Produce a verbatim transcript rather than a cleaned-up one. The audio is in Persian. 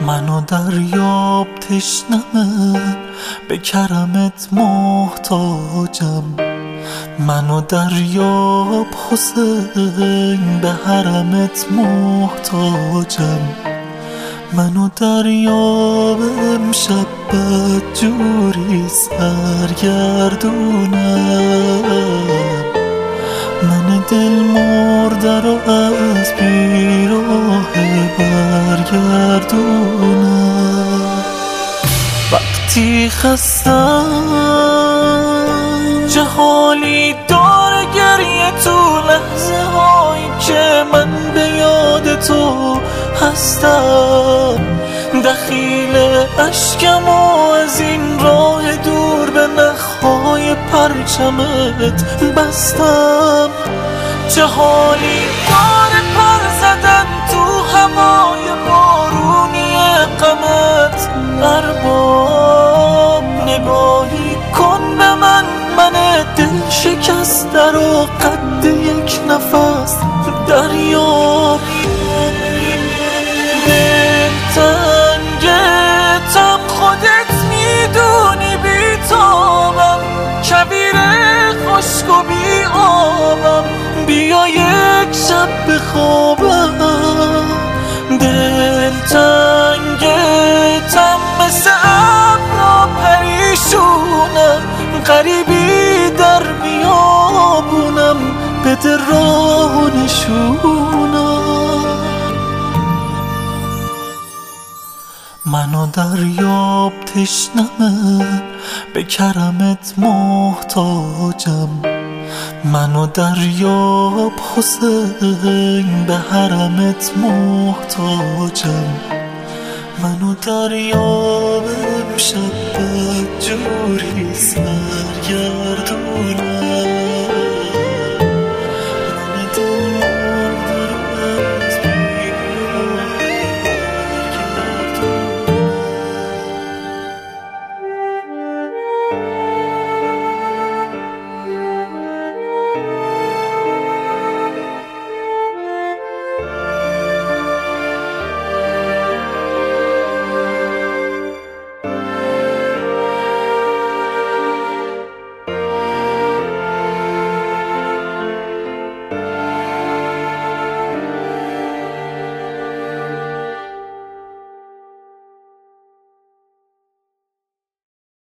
منو دریاب تشنمه، به کرمت محتاجم. منو دریاب حسین، به حرمت محتاجم. منو دریاب امشب بدجوری سرگردونم. من دل مرده رو از بیراه برگردونم. وقتی خستم جهالی داره گریه تو لحظه هایی که من به یاد تو هستم. دخیل اشکم و از این راه دور به نخهای پرچمت بستم. چه حالی داره پر زدن تو هوای بارونی غمت ارباب. نگاهی کن به من، من دل شکسته رو قد یک نفس دریاب. دلتنگتم خودت میدونی بیتابم، کویر خشک و بی آبم. بیا یک شب بخوابم. دلتنگتم مثل ابرا پریشونم، غریبی در بیابونم، بده راه و نشونم. منو دریاب تشنمه، به کرمت محتاجم. منو دریاب حسین، به حرمت محتاجم. منو دریاب امشب بدجوری سرگردونم. Thank you.